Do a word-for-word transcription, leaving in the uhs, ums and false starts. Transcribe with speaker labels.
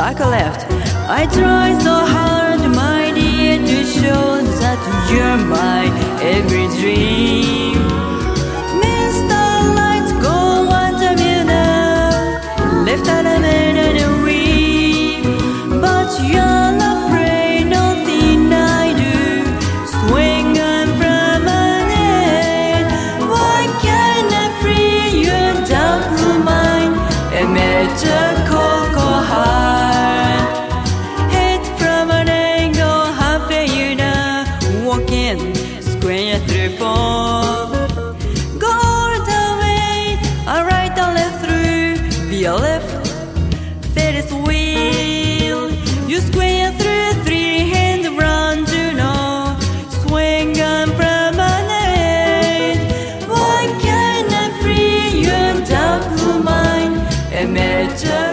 Speaker 1: like a left. I try so hard, my dear, to show that you're my every dream. Mister Lights, go on to me now, left out of it and a ream. But you're afraid, nothing I do, swing on from an end. Why can't I free you down from mine and make a cocoa heart? Hit from an angle, halfway you now, walking square through four. Go all the way, I right and left through, be a left, Ferris wheel. You square through three hand round, you know, swing on from an end. Why can't I free you down from mine and make a